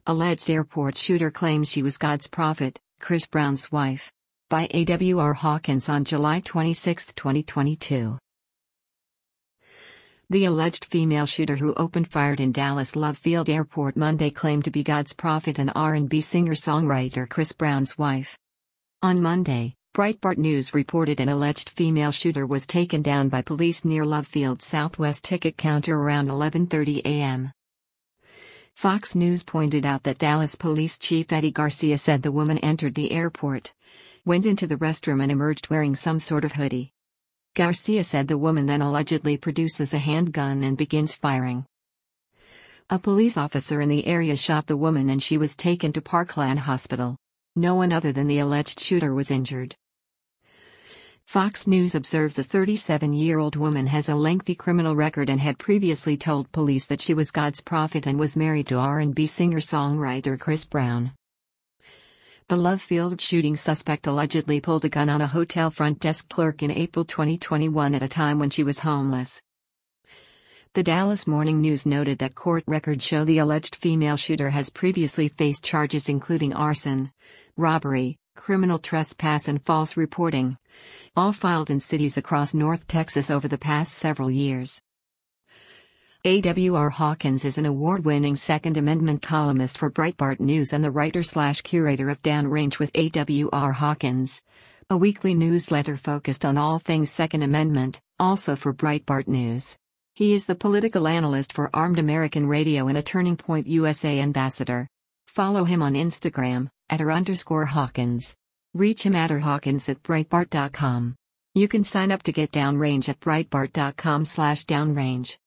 Alleged airport shooter claims she was God's prophet, Chris Brown's wife. By A.W.R. Hawkins on July 26, 2022. The alleged female shooter who opened fire in Dallas Love Field Airport Monday claimed to be God's prophet and R&B singer-songwriter Chris Brown's wife. On Monday, Breitbart News reported an alleged female shooter was taken down by police near Love Field's Southwest ticket counter around 11:30 a.m. Fox News pointed out that Dallas Police Chief Eddie Garcia said the woman entered the airport, went into the restroom and emerged wearing some sort of hoodie. Garcia said the woman then allegedly produces a handgun and begins firing. A police officer in the area shot the woman and she was taken to Parkland Hospital. No one other than the alleged shooter was injured. Fox News observed the 37-year-old woman has a lengthy criminal record and had previously told police that she was God's prophet and was married to R&B singer-songwriter Chris Brown. The Love Field shooting suspect allegedly pulled a gun on a hotel front desk clerk in April 2021 at a time when she was homeless. The Dallas Morning News noted that court records show the alleged female shooter has previously faced charges including arson, robbery, criminal trespass and false reporting, all filed in cities across North Texas over the past several years. A.W.R. Hawkins is an award-winning Second Amendment columnist for Breitbart News and the writer/curator of Downrange with A.W.R. Hawkins, a weekly newsletter focused on all things Second Amendment, also for Breitbart News. He is the political analyst for Armed American Radio and a Turning Point USA ambassador. Follow him on Instagram, @r_Hawkins. Reach him @Hawkins@Breitbart.com. You can sign up to get Downrange at Breitbart.com/Downrange.